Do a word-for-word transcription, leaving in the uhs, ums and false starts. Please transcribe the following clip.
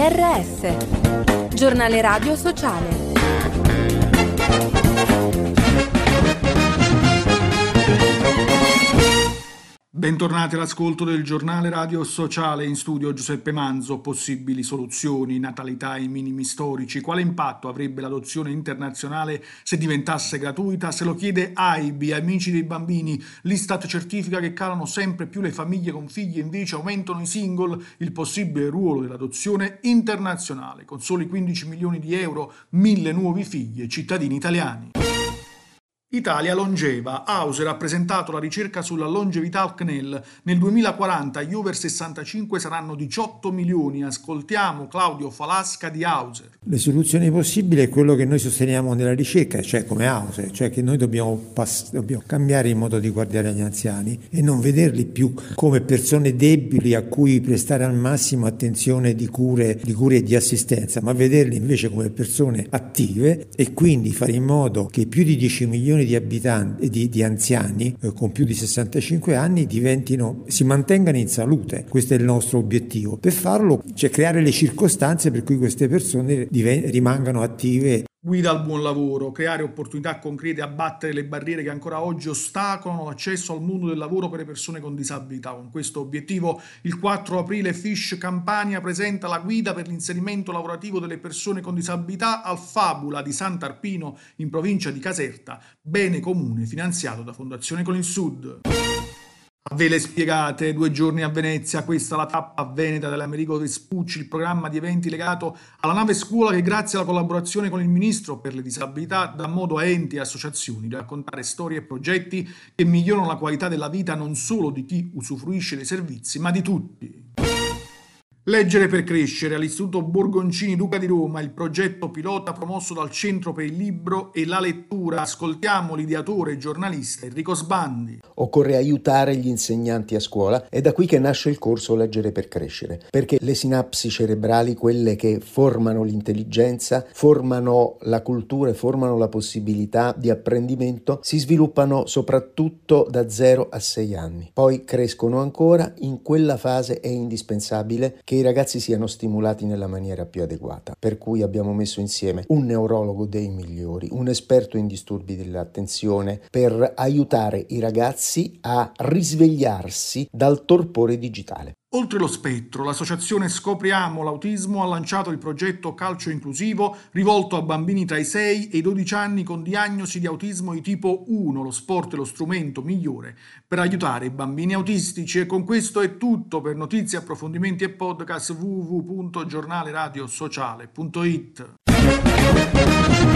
R S, giornale radio sociale. Bentornati all'ascolto del giornale radio sociale, in studio Giuseppe Manzo. Possibili soluzioni, natalità e minimi storici. Quale impatto avrebbe l'adozione internazionale se diventasse gratuita? Se lo chiede A I B, Amici dei Bambini. L'Istat certifica che calano sempre più le famiglie con figli e invece aumentano i single. Il possibile ruolo dell'adozione internazionale. Con soli quindici milioni di euro, mille nuovi figli e cittadini italiani. Italia longeva. Hauser ha presentato la ricerca sulla longevità al C N E L. Nel duemilaquaranta gli over sessantacinque saranno diciotto milioni. Ascoltiamo Claudio Falasca di Hauser. Le soluzioni possibili è quello che noi sosteniamo nella ricerca, cioè come Hauser, cioè che noi dobbiamo, pass- dobbiamo cambiare il modo di guardare agli anziani e non vederli più come persone deboli a cui prestare al massimo attenzione di cure, di cure e di assistenza, ma vederli invece come persone attive e quindi fare in modo che più di dieci milioni di abitanti, di, di anziani eh, con più di sessantacinque anni diventino, si mantengano in salute. Questo è il nostro obiettivo. Per farlo, cioè creare le circostanze per cui queste persone diven- rimangano attive. Guida al buon lavoro, creare opportunità concrete e abbattere le barriere che ancora oggi ostacolano l'accesso al mondo del lavoro per le persone con disabilità. Con questo obiettivo, il quattro aprile Fish Campania presenta la guida per l'inserimento lavorativo delle persone con disabilità al Fabula di Sant'Arpino in provincia di Caserta, bene comune finanziato da Fondazione con il Sud. A Vele Spiegate, due giorni a Venezia, questa è la tappa veneta dell'Americo Vespucci, il programma di eventi legato alla nave scuola che grazie alla collaborazione con il Ministro per le disabilità dà modo a enti e associazioni di raccontare storie e progetti che migliorano la qualità della vita non solo di chi usufruisce dei servizi, ma di tutti. Leggere per crescere all'Istituto Borgoncini Duca di Roma, il progetto pilota promosso dal Centro per il Libro e la Lettura. Ascoltiamo l'ideatore e giornalista Enrico Sbandi. Occorre aiutare gli insegnanti a scuola, è da qui che nasce il corso Leggere per crescere, perché le sinapsi cerebrali, quelle che formano l'intelligenza, formano la cultura e formano la possibilità di apprendimento, si sviluppano soprattutto da zero a sei anni. Poi crescono ancora. In quella fase è indispensabile che i ragazzi siano stimolati nella maniera più adeguata, per cui abbiamo messo insieme un neurologo dei migliori, un esperto in disturbi dell'attenzione, per aiutare i ragazzi a risvegliarsi dal torpore digitale. Oltre lo spettro, l'associazione Scopriamo l'Autismo ha lanciato il progetto Calcio Inclusivo rivolto a bambini tra i sei e i dodici anni con diagnosi di autismo di tipo uno. Lo sport è lo strumento migliore per aiutare i bambini autistici. E con questo è tutto. Per notizie, approfondimenti e podcast w w w punto giornale radio sociale punto it.